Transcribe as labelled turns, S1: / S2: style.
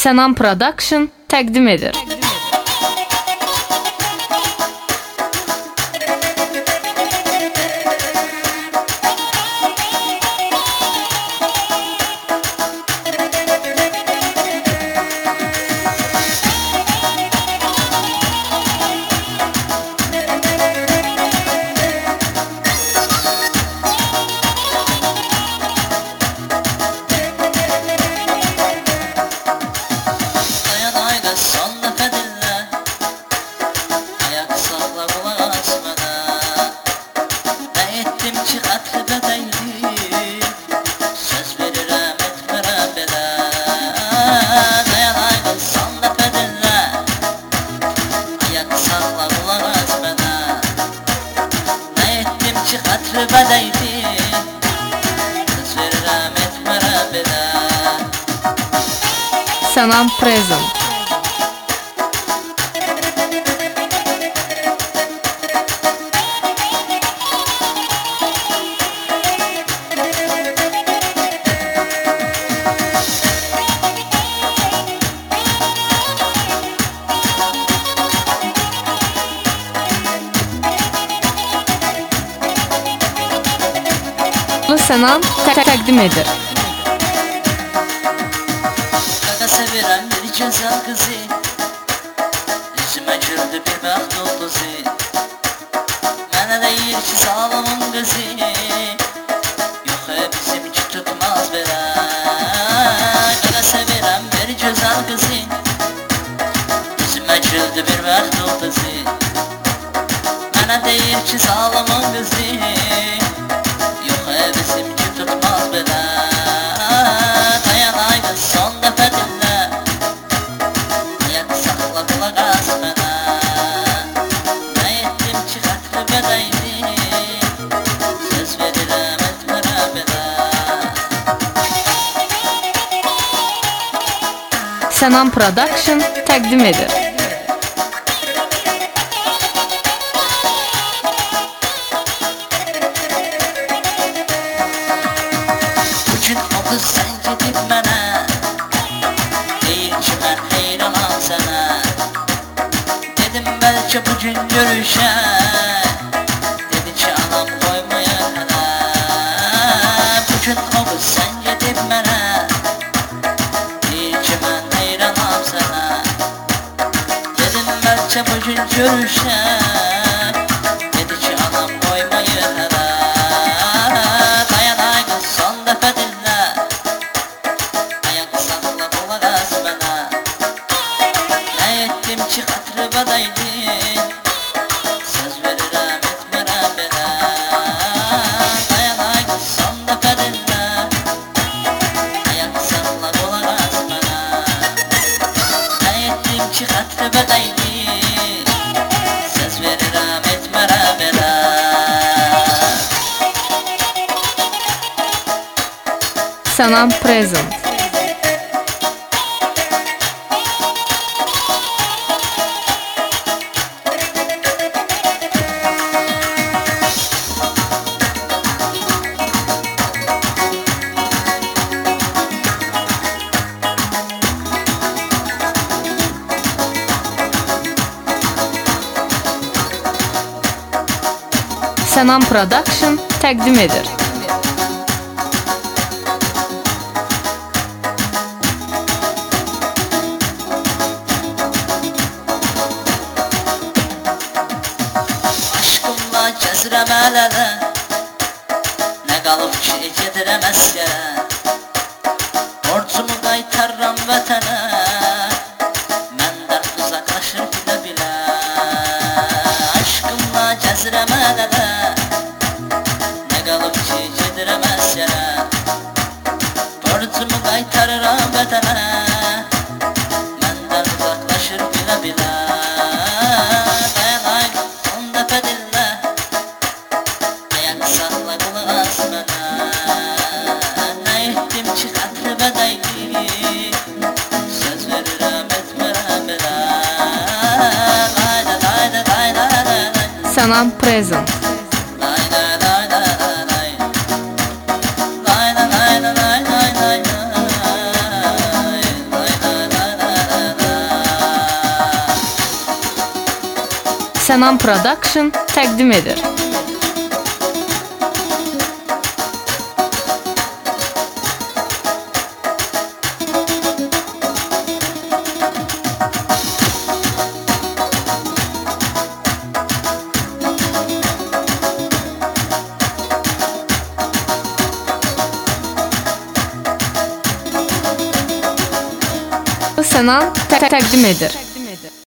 S1: Sənan Production təqdim edir. Sənan Present. Sənan təqdim edir.
S2: Sevirəm bir gözəl qızı, üzümə güldü bir bəxt ulduzu. Mənə deyir ki zalımın qızı, yox bizimki tutmaz belə. Mənə sevirəm bir gözəl qızı, üzümə güldü bir bəxt ulduzu. Mənə deyir ki zalımın qızı, yox bizimki tutmaz belə. Dayanay qız son dəfə dinlə, ayaq saxla qulaq as mənə. Nə etdim ki xətribə dəydi, söz verirəm etmərəm belə.
S1: Sənan Production təqdim edir.
S2: Bugün o qız sən gedib mənə, deyir ki mən heyranam sənə. Dedim bəlkə bugün görüşək, dedi ki anam qoymaya hələ. Bugün o qız sən gedib mənə, deyir ki mən heyranam sənə. Dedim bəlkə bugün görüşək, dedi ki anam qoymaya hələ. Dayanay qız son dəfə dinlə, ayaq saxla qulaq as mənə. Nə etdim ki xətribə dəydi, söz verirəm etmərəm belə. Dayanay qız son dəfə dinlə, ayaq saxla qulaq as mənə. Nə etdim ki xətribə dəydi, söz verirəm etmərəm belə.
S1: Sənan Present. Sənan Production təqdim edir.
S2: Aşkımla gəzirəm əl-ələ, nə qalıb ki gedirəm əsgərə. Borcumu qaytarram vətənə, məndən uzaqlaşır bilə-bilə. Aşkımla gəzirəm əl-ələ, nə qalıb ki gedirəm əsgərə. Borcumu qaytarıram vətənə, məndən uzaqlaşır bilə-bilə. Dayanay son dəfə dinlə, ayaq saxla qulaq as mənə. Nə etdim ki xətribə dəydi, söz verirəm etmərəm belə. Layla layla layla layla,
S1: Sənan Present.
S2: layla layla layla, layla layla layla layla, layla layla layla.
S1: Sənan Production təqdim edir. Sənan təqdim edir.